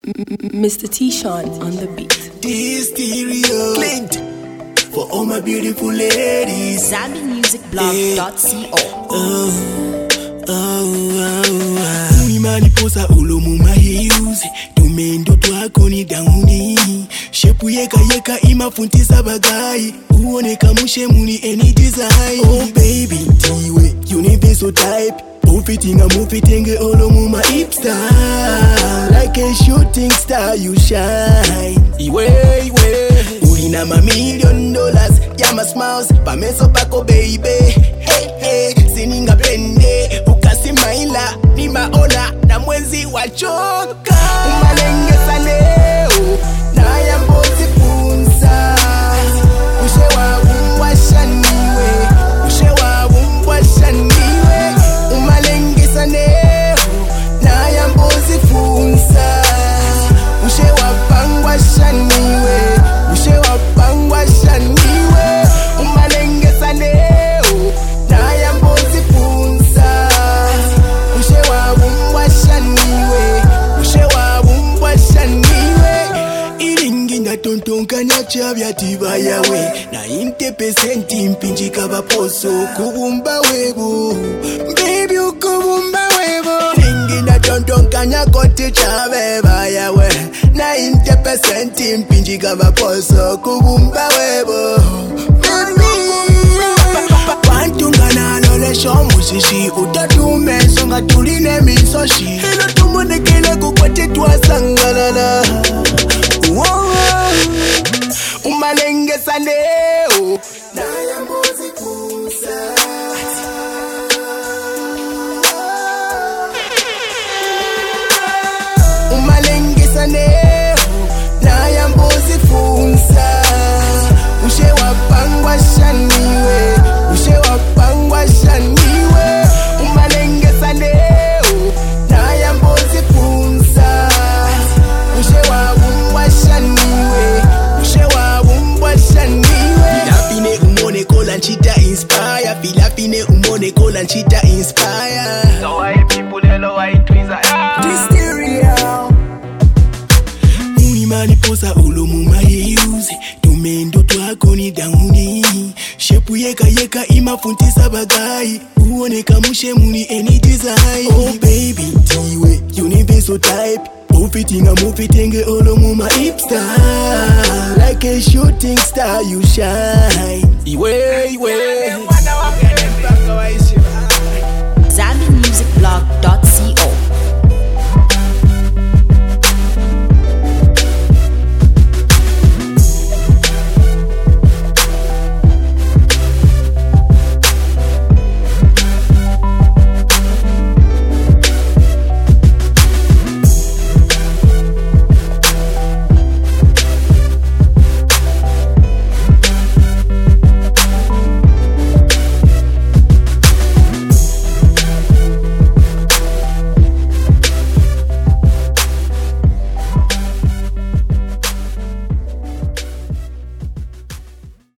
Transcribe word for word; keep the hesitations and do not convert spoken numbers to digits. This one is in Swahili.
Mister T-Sean on the beat. This stereo Clint for all my beautiful ladies. Zambi Music Blog dot co. Oh, oh, oh, oh. Unimaniposa ulomu mahiuzi tumendo twako ni dauni shepu yeka yeka imafuntisa bagai uoneka mushemuni any design. Oh baby tiwe universal type fitting a movie thing all on my hipster. Like a shooting star you shine. Iwe iwe Urina ma million dollars. Ya ma smiles pa meso pako baby. Hey hey Sininga blende ukasi maila ni maona na mwezi wachoka. Umalenge saleo na ya mbozi punza. Ushewa umbwa shaniwe Ushewa umbwa shaniwe na ya mbozi funza. Ushewa pangwa shaniwe Ushewa pangwa shaniwe Umalengesa leo na ya mbozi funza. Ushewa umbwa shaniwe Ushewa umbwa shaniwe Ilingi na tontonka nyacha vyatiba yawe na inte pesenti mpinjika baposo kubumba webu baby ukubumba Tontonkanya kote chabeba yawe na inte pesenti mpinjika baposo kubumba webo Pantungana lole shomushishi utatume songa tuline misoshi hilo tumonekele kukwete tuwasangalala. Umalengesa leo na ya mbozi kusa. Na ya mbozi funza. Ushewa pangwa shaniwe Ushewa pangwa shaniwe Umalengesa leo na ya mbozi funza. Ushewa umbwa shaniwe Ushewa umbwa shaniwe Filafine umone kola nchita inspire Filafine umone kola nchita inspire. So why people hello why twiza This stereo Unimaniposa ulomu mahiuzi tumendo twako ni dauni shepu yeka yeka imafuntisa bagai uoneka mushemuni any design. Oh baby tiwe universal type fitting a movie thing all on my hipster. Like a shooting star you shine. Iwe iwe Zambi Music Blog dot co.